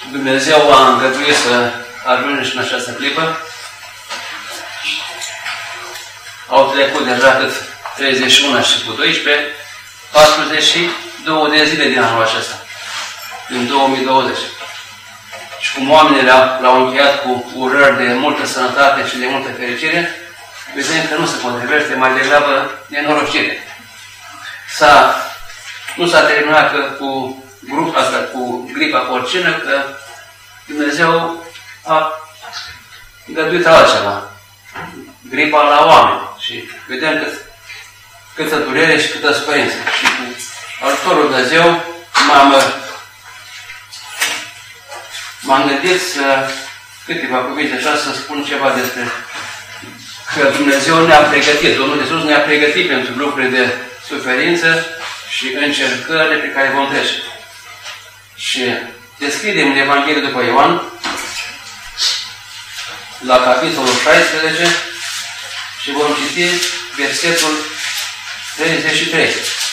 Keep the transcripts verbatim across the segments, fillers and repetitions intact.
Dumnezeu a îngăduit să ajungem și în această clipă. Au trecut deja cât treizeci și unu și cu doisprezece, patruzeci și două de zile din anul acesta, din două mii douăzeci. Și cum oamenii l-au încheiat cu urări de multă sănătate și de multă fericire, vedem că nu se potrivește, mai degrabă nenorocire. S-a, nu s-a terminat că cu grupa asta, cu gripa porcină, că Dumnezeu a îngăduit altceva. Gripa la oameni. Și vedem cât, câtă durere și câtă suferință. Și cu ajutorul Dumnezeu m-am m-am gândit să câteva cuvinte așa să spun ceva despre că Dumnezeu ne-a pregătit, Domnul Iisus ne-a pregătit pentru lucruri de suferință și încercările pe care vom trece. Și deschidem în Evanghelie după Ioan, la capitolul șaisprezece, și vom citi versetul treizeci și trei.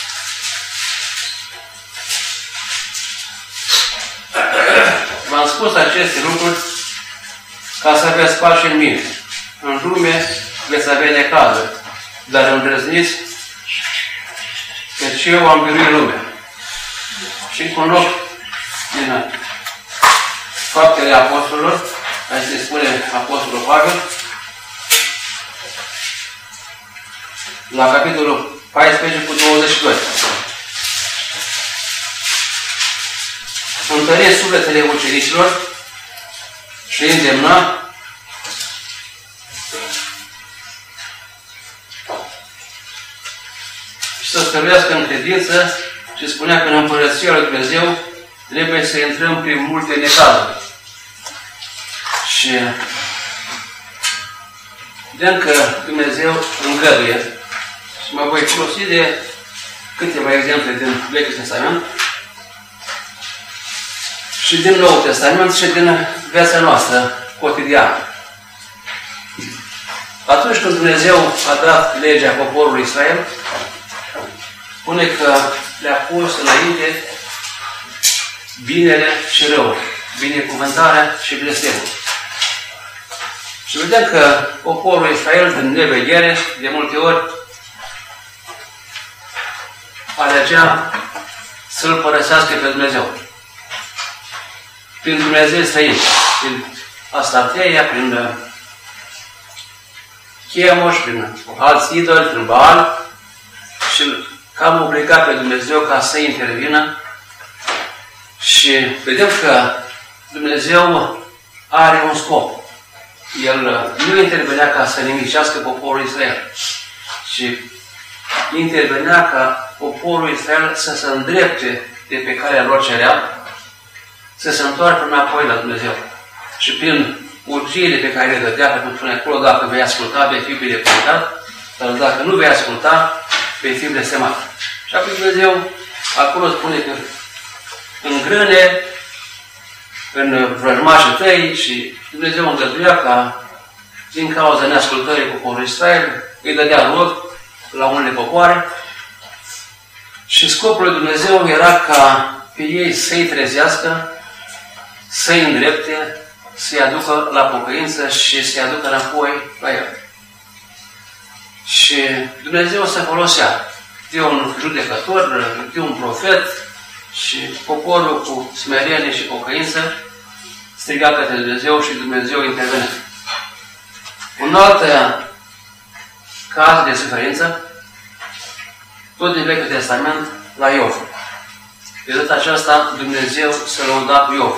V-am spus aceste lucruri ca să aveți pace în mine. În lume veți avea necazuri, dar îndrăzniți, căci eu am biruit lumea. Și cu un loc din Faptele Apostolilor, aici se spune Apostolul Pavel, la capitolul paisprezece cu douăzeci și doi. Întăriți sufletele ucenicilor și îndemna și să stăruiască în credință și spunea că în Împărăția lui Dumnezeu trebuie să intrăm prin multe necazuri. Și vedem că Dumnezeu îngăduie. Și mă voi folosi de câteva exemple din Vechiul Testament și din Noul Testament și din viața noastră cotidiană. Atunci când Dumnezeu a dat legea poporului Israel, spune că le-a pus înainte binele și răul, binecuvântarea și blestemul. Și vedem că poporul Israel, din neveghere, de multe ori, alegea să-L părăsească pe Dumnezeu. Prin Dumnezeu străin, prin Astarteia, prin Chemoș, prin alți idoli, prin Baal, și cam obligat pe Dumnezeu ca să intervină. Și vedem că Dumnezeu are un scop. El nu intervenea ca să nimicească poporul Israel, ci intervenea ca poporul Israel să se îndrepte de pe calea lor cerea, să se întoarcă înapoi la Dumnezeu. Și prin urgiile pe care le dădea, pentru că spune acolo, dacă vei asculta, vei fi binecuvântat, dar dacă nu vei asculta, vei fi blestemat. Și apoi Dumnezeu acolo spune că în grâne, în vrăjmașii tăi, și Dumnezeu îngăduia ca din cauza neascultării poporului Israel, îi dădea rod la unele popoare și scopul lui Dumnezeu era ca pe ei să-i trezească, să-i îndrepte, să-i aducă la pocăință și să-i aducă înapoi la El. Și Dumnezeu se folosea de un judecător, de un profet, și poporul cu smerenie și pocăință striga către Dumnezeu și Dumnezeu intervenea. Un alt caz de suferință, tot din Vechiul Testament, la Iov. De data aceasta, Dumnezeu s-a lăudat cu Iov.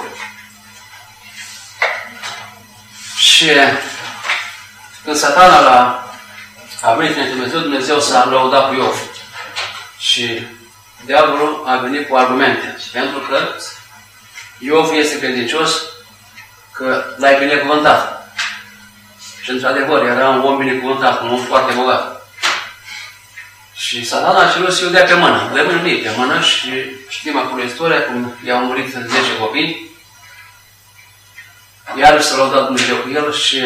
Și când Satana l-a a venit în Dumnezeu, Dumnezeu s-a lăudat cu Iov. Și diavolul a venit cu argumente. Pentru că Iov este credincios, că l-ai binecuvântat. Și într-adevăr, era un om binecuvântat, un om foarte bogat. Și Satana a cerut să-i dea pe mână. Le mână pe mână și știm acolo istoria, cum i-au murit zece copii. Iar s-a lăudat Dumnezeu cu el și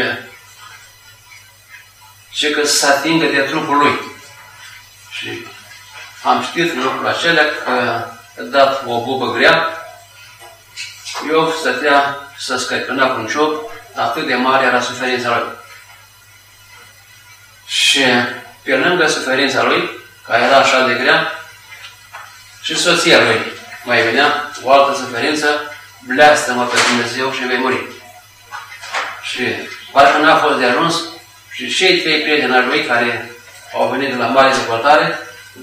și că să atingă de trupul lui. Și am citit în lucrul acelea că a dat o bubă grea Iov stătea să scăcăna cu un ciop, atât de mare era suferința lui. Și pe lângă suferința lui, care era așa de grea, și soția lui mai venea o altă suferință, bleastă-mă pe Dumnezeu și vei muri. Și parcă n-a fost de ajuns și cei trei prieteni ai lui care au venit de la mare depărtare,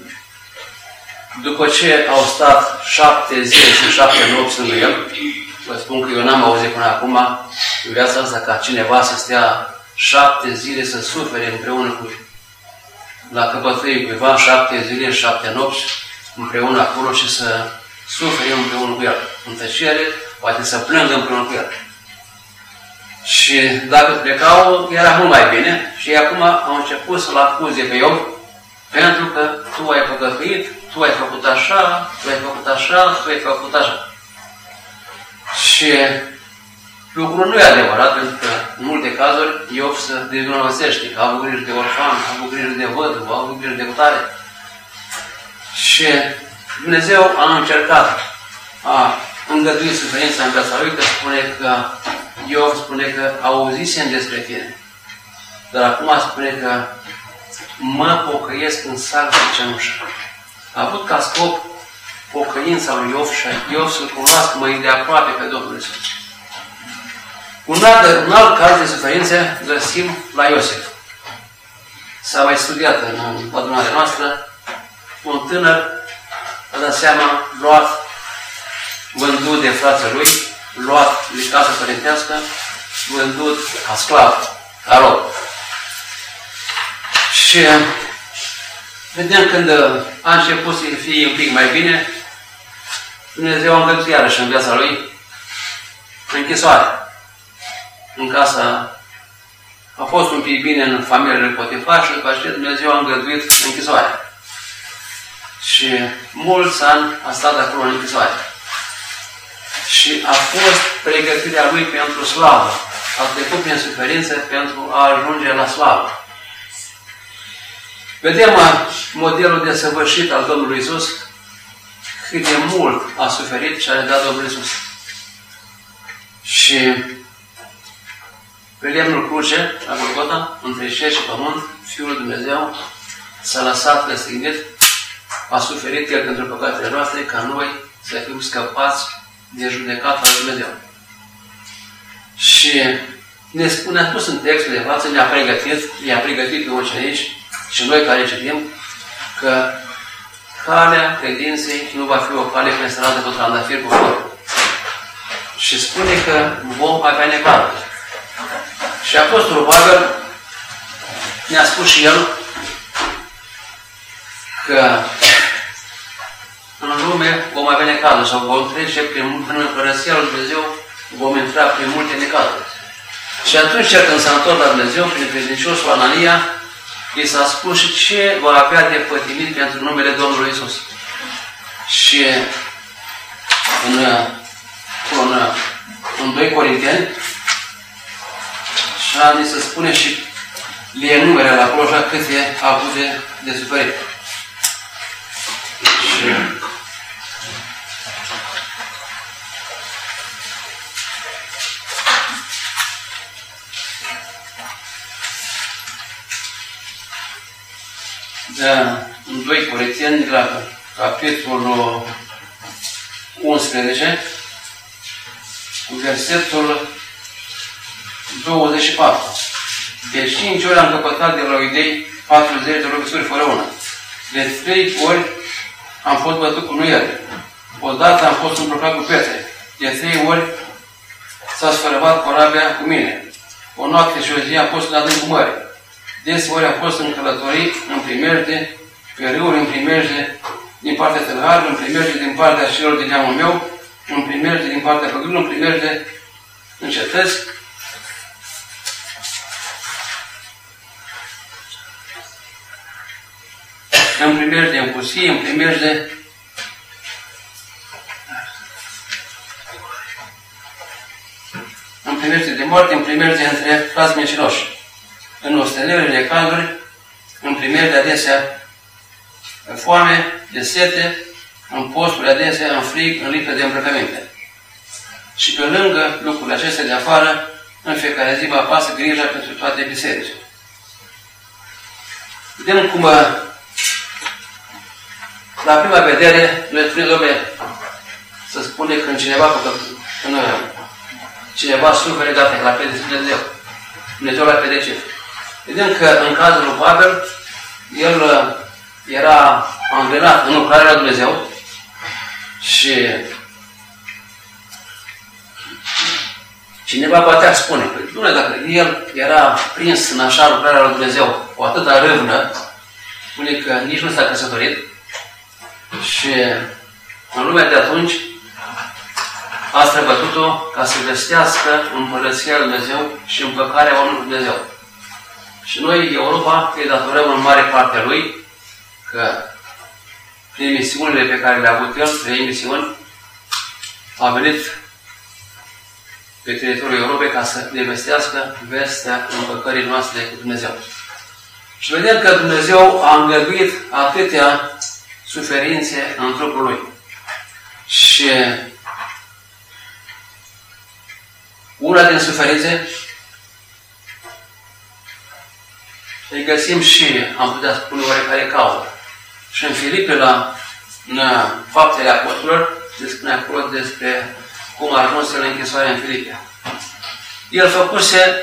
după ce au stat șapte zile și șapte nopți lângă el, vă spun că eu n-am auzit până acum în viața asta ca cineva să stea șapte zile să sufere împreună cu la căpătâie cuiva, șapte zile, șapte nopți împreună acolo și să sufere împreună cu el. În tăcere, poate să plângă împreună cu el. Și dacă plecau, era mult mai bine și acum au început să-l acuze pe Iov pentru că tu ai păcătuit, tu ai făcut așa, tu ai făcut așa, tu ai făcut așa. Și lucrul nu e adevărat, pentru că în multe cazuri Iov se dezvinovățește, că a avut grijă de orfan, a avut grijă de văduvă, a avut grijă de cutare. Și Dumnezeu a încercat a îngădui suferința în viața lui, că spune că Iov spune că auzisem despre tine. Dar acum spune că mă pocăiesc în sac de cenușă. A avut ca scop pocăința lui Iov și Iov să-L cunoască mai de aproape pe Domnul Iisus. Un alt, un alt caz de suferință găsim la Iosif. S-a mai studiat în adunarea noastră. Un tânăr, a dat seama, luat, vândut de frații lui, luat de casă părintească, vândut ca sclav, ca rob. Și vedem când a început să fie un pic mai bine, Dumnezeu a îngăduit iarăși în viața lui închisoare. În casa a fost un pic bine în familia lui Potifar și după aceea Dumnezeu a îngăduit închisoare. Și mulți ani a stat acolo în închisoare. Și a fost pregătirea lui pentru slavă. A trecut prin suferință pentru a ajunge la slavă. Vedem modelul desăvârșit al Domnului Iisus, cât de mult a suferit și a dat Domnul Iisus. Și pe lemnul cruce, la Golgota, între cer și pământ, Fiul Dumnezeu s-a lăsat răstignit, a suferit El pentru păcatele noastre, ca noi să fim scăpați de judecata lui Dumnezeu. Și ne spune, a spus în textul de față, ne-a pregătit, ne-a pregătit pe ucenici și noi care citim, că calea credinței nu va fi o cale prin stradă cu trandafir cu foc. Și spune că vom avea necazuri. Și Apostolul Pavel ne-a spus și el că în lume vom avea necazuri sau vom trece prin, prin Împărăția lui Dumnezeu, vom intra prin multe necazuri. Și atunci, când s-a întors la Dumnezeu, prin credinciosul Anania, i s-a spus și ce va avea de pătimit pentru numele Domnului Iisus. Și în, în, în doi Corinteni, și ni se spune și le enumere la acolo așa câte a avut de, de suferit. Și da, în doi Corinteni, la capitolul unsprezece, cu versetul douăzeci și patru. De cinci ori am căpătat de la iudei patruzeci de rugăciuni fără una. De trei ori am fost bătut cu nuiele. Odată am fost îmbrăcat cu pietre. De trei ori s-a sfărăvat corabia cu mine. O noapte și o zi am fost în adâncul mării. Deseori am fost în călătorii, în primejde, pe râuri, în primejde din partea tâlharului, în primejde din partea celor din neamul meu, în primejde din partea păgânilor, în primejde în cetăți. În primejde în pustii, în primejde în primejde de moarte, în primejde între frați mincinoși. În ostenelile de cazuri, în primejde adesea în foame, de sete, în posturi adesea, în frig, în lipsă de îmbrăcăminte. Și pe lângă lucrurile acestea de afară, în fiecare zi va pasă grija pentru toate bisericile. Vedem cum, la prima vedere, noi spune, dom'le, să spune când cineva, când cineva suferă, gata, la pedepse Dumnezeu. Dumnezeu la pedepse. Vedem că în cazul lui Pavel, el era angrenat în lucrarea lui Dumnezeu și cineva poate spune, păi, Dumnezeu, dacă el era prins în așa lucrarea lui Dumnezeu cu atâta râvnă, spune că nici nu s-a căsătorit și în lumea de atunci a străbătut-o ca să vestească împărăția lui Dumnezeu și împăcarea oamenului Dumnezeu. Și noi, Europa, îi datorăm în mare parte lui că prin misiunile pe care le-a avut el, trei misiuni, a venit pe teritoriul Europei ca să ne vestească vestea împăcării noastre cu Dumnezeu. Și vedem că Dumnezeu a îngăduit atâtea suferințe în trupul lui. Și una din suferințe îi găsim și, am putea spune, oarecare cauză. Și în Filipe, la în Faptele Apostolilor, se spune acolo despre cum a ajuns în închisoare în Filipe. El făcuse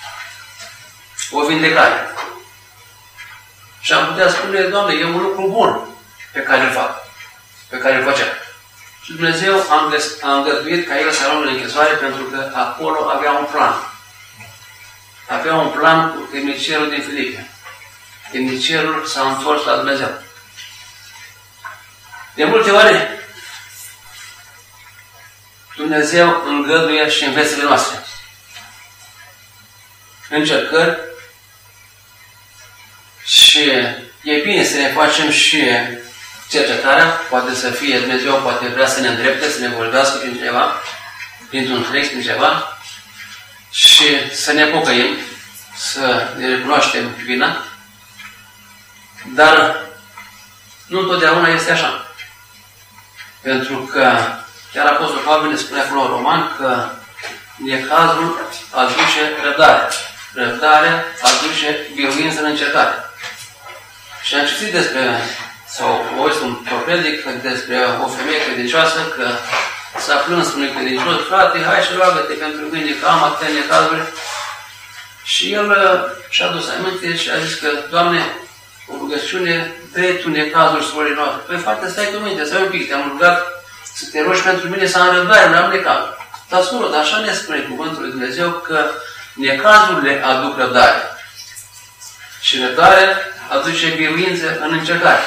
o vindecare. Și am putea spune, Doamne, e un lucru bun pe care îl fac, pe care îl făcea. Și Dumnezeu a îngăduit ca el să ajungă în închisoare pentru că acolo avea un plan. Avea un plan cu temnicerul din Filipe. Temnicerul s-a întors la Dumnezeu. De multe ori, Dumnezeu îngăduie și în viețile noastre încercări și e bine să ne facem și cercetarea, poate să fie Dumnezeu, poate vrea să ne îndrepte, să ne vorbească prin cineva, printr-un text, prin ceva, și să ne pocăim, să ne recunoaștem vina, dar nu întotdeauna este așa. Pentru că chiar Apostolul Pavel ne spune acolo în Roman că necazul aduce răbdare. Răbdarea aduce biruință în încercare. Și am citit despre, sau o auzit un predic despre o femeie credincioasă că s-a plâns unui credincios, frate, hai și roagă-te pentru mine, că am atâtea necazuri. Și el și-a dus aminte și a zis că, Doamne, o rugăciune, dă-i tu necazuri surorii noastre. Păi, frate, stai cu minte, stai un pic, te-am rugat să te rogi pentru mine să am răbdare, nu am necazuri. Dar, sură, dar așa ne spune cuvântul lui Dumnezeu că necazurile aduc răbdare. Și răbdarea aduce biruință în încercare.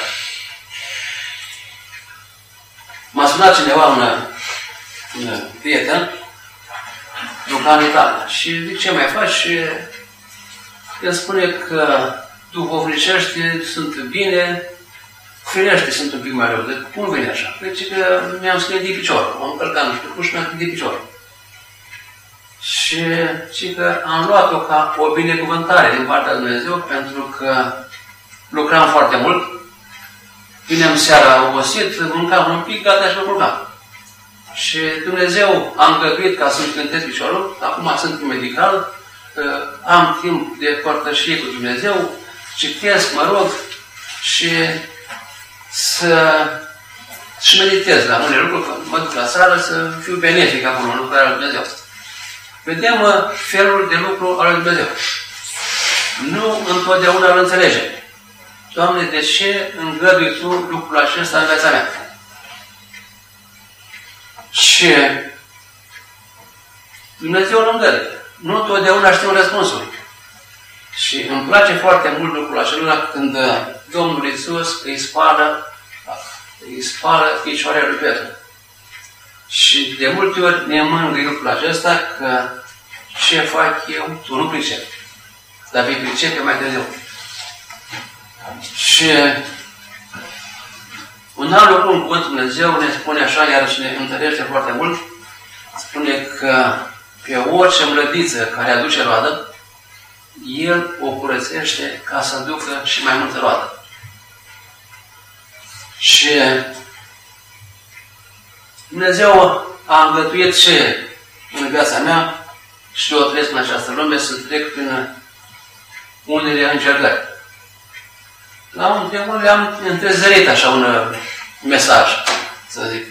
M-a sunat cineva, un, un prieten, lucra în Italia. Și zic, ce mai faci? Și el spune că duhovnicești sunt bine, firește sunt un pic mai rău. De cum vine așa? Deci că mi-am scris picior. M-am încălcat, nu știu cum, și mi-am scris picior. Și, și că am luat-o ca o binecuvântare din partea lui Dumnezeu, pentru că lucram foarte mult. Vineam seara obosit, mâncam un pic, gata și mă culcam. Și Dumnezeu a îngăduit ca să-mi cântesc piciorul. Acum sunt medical, am timp de părtășie cu Dumnezeu, citesc, mă rog și să și meditez la unele lucruri, că mă duc la sală să fiu benefic acolo în lucrarea lui Dumnezeu. Vedem felul de lucru al lui Dumnezeu. Nu întotdeauna îl înțelegem. Doamne, de ce îngădui Tu lucrul acesta în viața mea? Și Dumnezeu îl îngăduie. Nu întotdeauna știm răspunsul. Și îmi place foarte mult lucrul acela când Domnul Iisus îi spală, îi spală picioarele lui Petru. Și de multe ori ne mângâie lucrul acesta că ce fac eu, tu nu pricepi. Dar vei pricepe mai târziu. Și un alt lucru în cuvântul Dumnezeu ne spune așa, iar și ne întărește foarte mult, spune că pe orice mlădiță care aduce roadă, El o curățește ca să aducă și mai multă roadă. Și Dumnezeu a îngătuit ce în viața mea și eu trăiesc în această lume să trec prin unele încercări. La un timp le-am întrezărit așa un mesaj, să zic.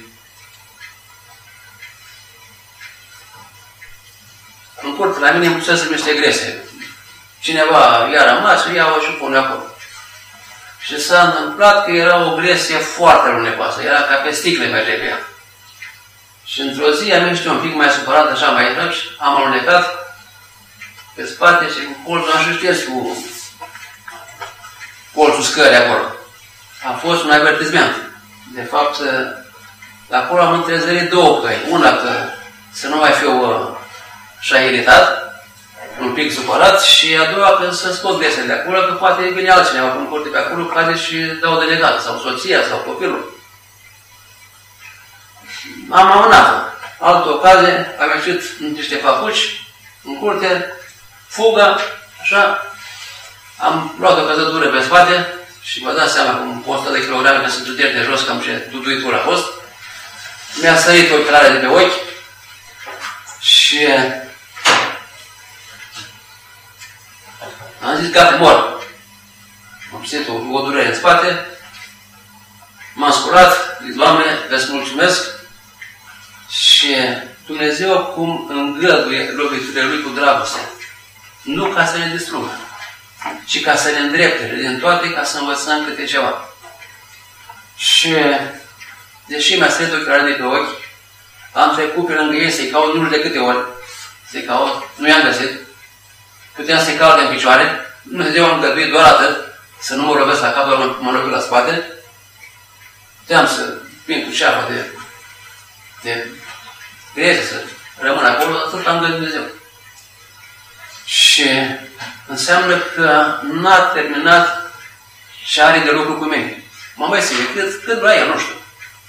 În curte, la mine îmi pusese niște grese. Cineva i-a rămas, ia-o și pune acolo. Și s-a întâmplat că era o gresie foarte alunecoasă, era ca pe sticle merge pe ea. Și într-o zi am ieșit un pic mai supărat, așa mai rău, și am alunecat pe spate și cu colțul am și șters cu colțul scării acolo. A fost un avertisment. De fapt, de acolo am întrezărit două căi. Una că să nu mai fiu așa iritat, un pic supărat, și a doua că să scot gresele de acolo, că poate vine altcineva cu un curte pe acolo, cade și dau de legat, sau soția, sau copilul. Am amânat-o. Altă ocazie, am ieșit în niște papuci, în curte, fugă, așa, am luat o căzătură pe spate și vă dați seama cum o sută de kilograme când sunt tuteri de jos, cam ce duduitură a fost. Mi-a sărit ochelare de pe ochi și am zis gata, mor. Am simțit o, o durere în spate, m-am sculat, zic, Doamne, vă mulțumesc și Dumnezeu cum îngăduie loviturile Lui cu dragoste. Nu ca să ne distrugă, ci ca să ne îndrepte din toate, ca să învățăm câte ceva. Și deși mi-a sărit ochelare de pe ochi, am trecut pe lângă ei să-i caut nu de câte ori, să-i caut, nu i-am găsit. Puteam să-i caut în picioare, Dumnezeu am îngăduit doar atât, să nu mă lovesc la cap, doar mă lovesc la spate. Puteam să vin cu ceapa de, de greze, să rămân acolo, atât am găsit Dumnezeu. Și înseamnă că n-a terminat ce are de lucru cu mine. Mă mai sigur, cât, cât vrea el, nu știu.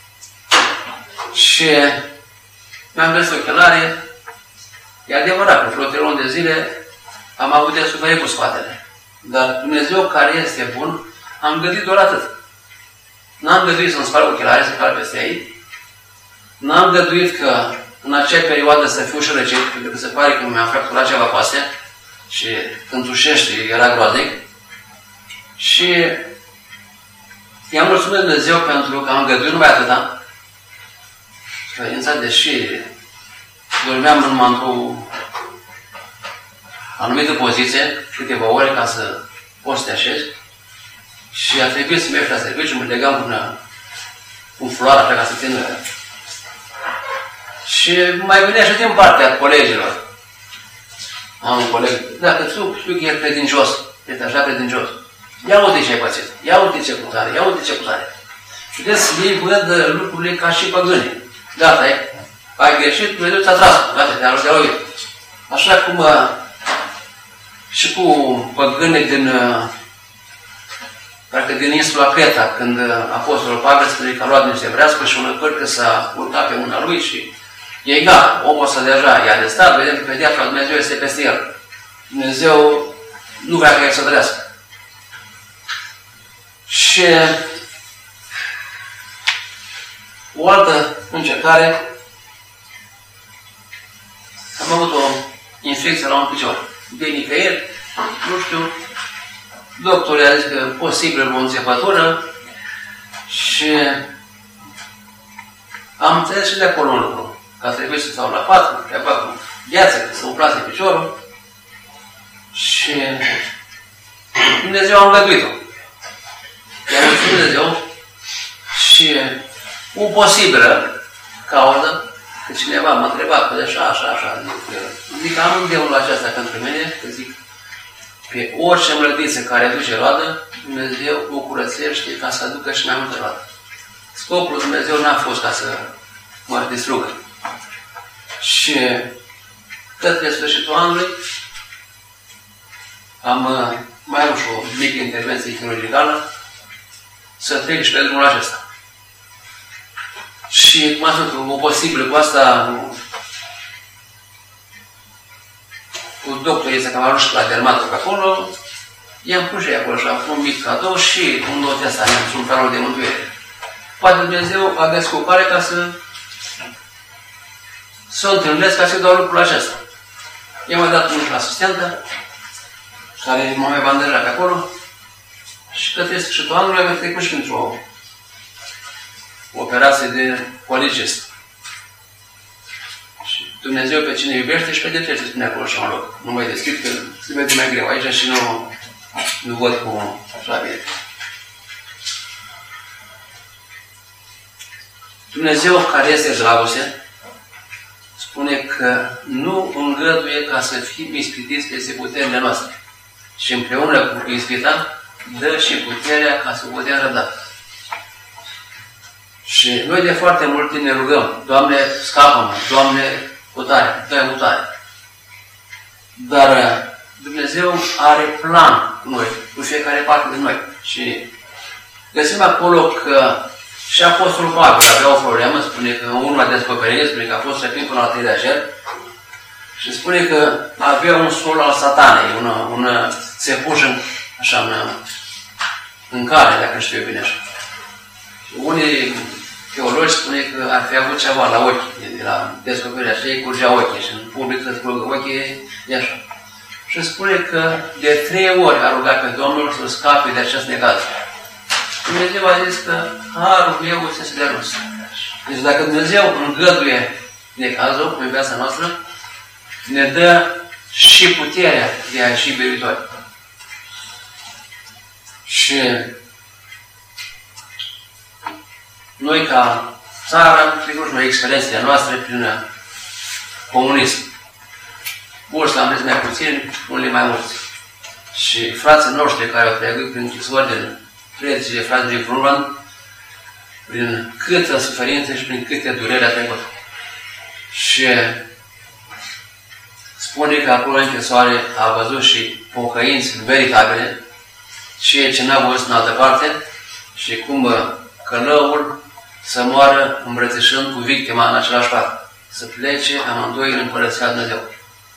Și mi-am găsit ochelare. E adevărat, că vreo trei luni de zile am avut de suferit cu spatele. Dar Dumnezeu, care este bun, am gândit doar atât. N-am găduit să-mi sparg ochelare, să cal peste ei. N-am găduit că în acea perioadă să fiu și răcit, pentru că se pare că mi-am fracturat ceva cu astea și când tușești era groaznic. Și i-am mulțumit Dumnezeu pentru că am găduit numai atâta. Credința, deși dormeam numai într-o anumită poziție, câteva ore, ca să poți să te așezi. Și a trebuit să mergi la serviciu, mă legam până un floare, așa, ca să țină. Și mai venea și din partea colegilor. Am un coleg, dacă tu știu că e credincios, este așa credincios, ia uite ce ai pățit, ia uite ce cutare, ia uite ce cutare. Și vedeți, ei văd lucrurile ca și păgânii. Gata, ai, ai greșit, Dumnezeu ți-a tras, gata, te-a luat. Așa cum uh, și cu păgânii din, uh, parcă din insula Creta, când uh, Apostolul Pavel spune că a luat niște vrească și una cărcă s-a urcat pe mâna lui și e egal, omul ăsta deja e arestat, vedem că pedeapsa lui Dumnezeu este peste el. Dumnezeu nu vrea ca el să trăiască. Și o altă încercare, am avut o infecție la un picior. De nicăieri, nu știu, doctorul a zis că posibil o înțepătură și am înțeles și de acolo un lucru. Că trebuie să stau la pat, că fac cu gheață, că să umplase piciorul. Și Dumnezeu a îngăduit-o. I-a mulțumit Dumnezeu și o posibilă cauză, că cineva m-a întrebat, că așa, așa, așa, zic, zic am îndemnul acesta pentru mine, că zic, pe orice mlădiță care aduce roadă, Dumnezeu o curățește ca să aducă și mai multă roadă. Scopul Dumnezeu n-a fost ca să mă distrugă. Și către sfârșitul anului am mai avut și o mică intervenție chirurgicală să trec și pe drumul acesta. Și cum am spus, o posibil cu asta, cu doctorul este că am ajuns la dermatul pe acolo, i-am pus și acolo și am făcut un mic cadou și un lot ăsta, un planul de mântuire. Poate Dumnezeu a descopare ca să să o întâlnesc ca să dau lucrul acesta. I-am mai dat unul asistentă, care m-a mai banderat pe acolo, și către sfârșitul anului am trecut și pentru o operație de coligist. Și Dumnezeu pe cine iubește și pedepsește, spune acolo și un loc. Nu mai deschid, că se vede mai greu aici și nu, nu văd cu Flavie. Dumnezeu, care este dragoste, spune că nu îngăduie ca să fim ispitiți peste puterile noastre. Și împreună cu ispita, dă și puterea ca să putem răbda. Și noi de foarte mult timp ne rugăm, Doamne, scapă-mă, Doamne, putare, dă-i putare. Dar Dumnezeu are plan cu noi, cu fiecare parte din noi. Și găsim acolo că și Apostolul Pavel avea o problemă, spune că unul la descoperire, spune că a fost răpit până la trei de cer, și spune că avea un sol al satanei, una, una țepușă, așa, în, în care, dacă știu eu bine așa. Și unii teologi spune că ar fi avut ceva la ochi, de la descoperirea și ei curgea ochii și în public să curgă ochii, e așa. Și spune că de trei ori a rugat pe Domnul să scape de acest necaz. Dumnezeu a zis că harul meu este să dea. Deci dacă Dumnezeu îngăduie necazul în viața noastră, ne dă și puterea de a ieși biruitori. Și noi ca țară am trecut noi experiențele noastre prin comunism. Mulți l-am mai puțin, unii mai mulți. Și frații noștri care au trecut prin închisori din predicile frații din Brunland, prin câtă suferință și prin câte dureri a trecut. Și spune că acolo în închisoare a văzut și pocăinți veritabile, ceea ce n-a văzut în altă parte, și cum călăul să moară îmbrățișând cu victima în același pat, să plece amândoi în Împărăția Lui Dumnezeu.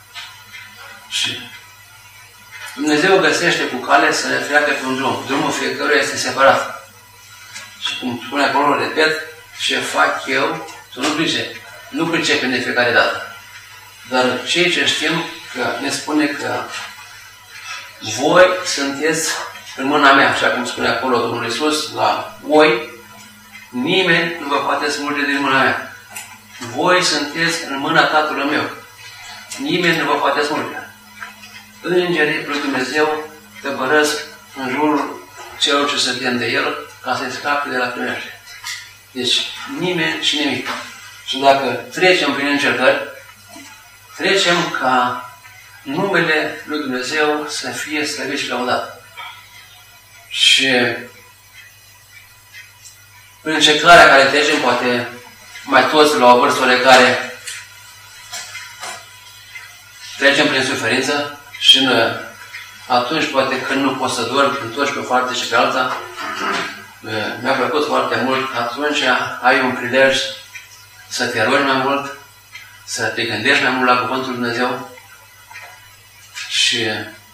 Și Dumnezeu găsește cu cale să ne treacă pe un drum. Drumul fiecăruia este separat. Și cum spune acolo, repet, ce fac eu, tu nu pricepi. Nu pricepem de fiecare dată. Dar cei ce știm, că ne spune că voi sunteți în mâna mea, așa cum spune acolo Domnul Iisus, la voi, nimeni nu vă poate smulge din mâna mea. Voi sunteți în mâna Tatălui meu. Nimeni nu vă poate smulge. Îngerii lui Dumnezeu tăbărăsc în jurul celor ce se tem de El ca să-i scape de la primește. Deci nimeni și nimic. Și dacă trecem prin încercări, trecem ca numele lui Dumnezeu să fie slăvit și lăudat. Și prin încercarea care trecem, poate mai toți la o vârstă oarecare trecem prin suferință și în, atunci poate când nu poți să dormi, întorci pe o parte și pe alta, mi-a plăcut foarte mult, atunci ai un prilej să te rogi mai mult, să te gândești mai mult la Cuvântul Lui Dumnezeu. Și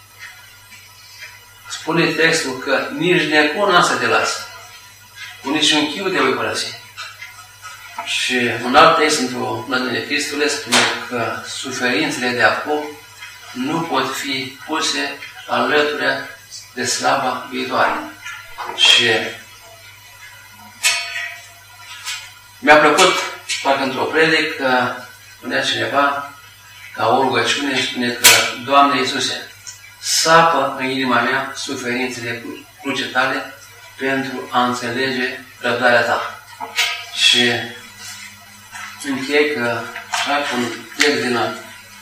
spune textul că nici de acum să te lasă, cu niciun chiu te voi părăsi. Și un alt text într-o Nădenie Cristule spune că suferințele de acum nu pot fi puse alături de slava viitoare. Și mi-a plăcut, parcă într-o predică, că spunea cineva, ca o rugăciune, spune că, Doamne Iisuse, sapă în inima mea suferințele cruce tale pentru a înțelege răbdarea ta. Și închei că, așa, un text din,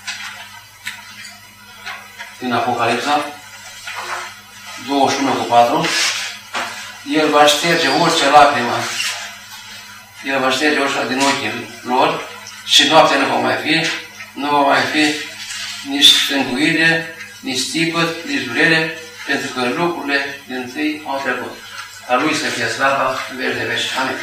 din Apocalipsa, douăzeci și unu cu patru, El va șterge orice lacrimă, El va șterge orice din ochii lor și noaptea nu va mai fi, nu va mai fi nici tânguire, nici țipăt, nici durere, pentru că lucrurile din tâi au trecut. A Lui să fie slava în veci de veci. Amin.